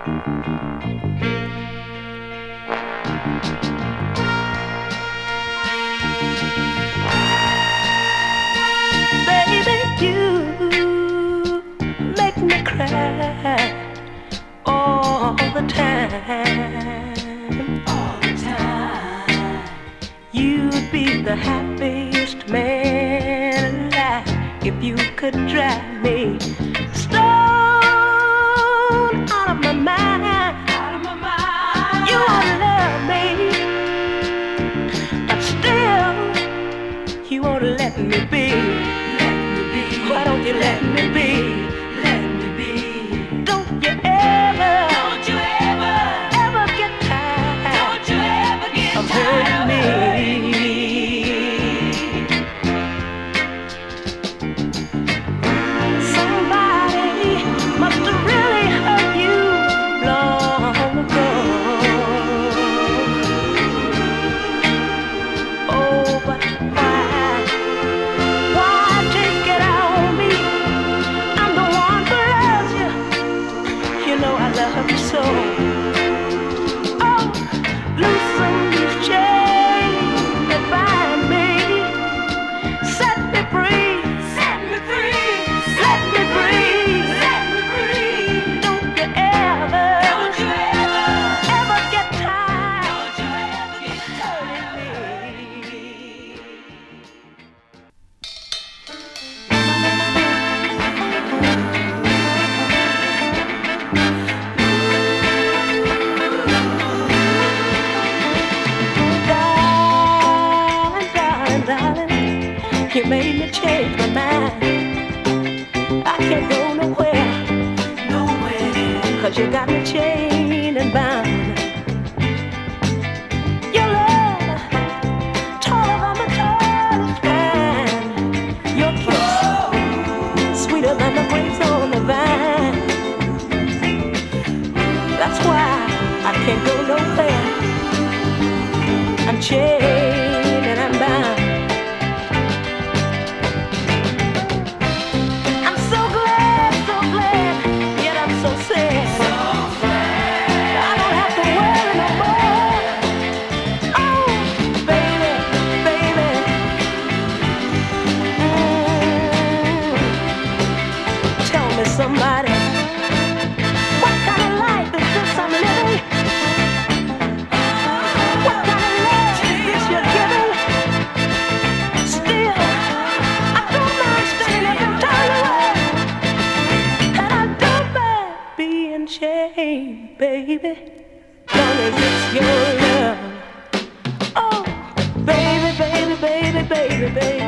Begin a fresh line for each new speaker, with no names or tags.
Baby, you make me cry all the time. All the time. You'd be the happiest man alive if you could drive me stone out of my mind. Out of my mind. You won't love me, but still you won't let me be. Why don't you let me be? Let me be. Don't you ever get tired of hurting me? Somebody must have really hurt you long ago. Oh, but why take it out on me? I'm the one who loves you. You know I love you so. Oh, loosen these chains that bind me. Set me free. Set me free. Let me breathe. Let me breathe. Don't you ever get tired of hurting me. Darling, you made me change my mind. I can't go nowhere, 'cause you got me chained and bound. Your love, taller than the tallest pine. Your kiss, sweeter than the grapes on the vine. That's why I can't go nowhere. I'm chained and I'm bound. I'm so glad, yet I'm so sad. I don't have to worry no more. Oh, baby, baby. Tell me, somebody, what kind of life is this I'm living? What kind of love is this you're giving? Still, I don't mind staying up and turn away. And I don't mind being chained, baby, long as it's your love. Oh, baby, baby, baby, baby, baby.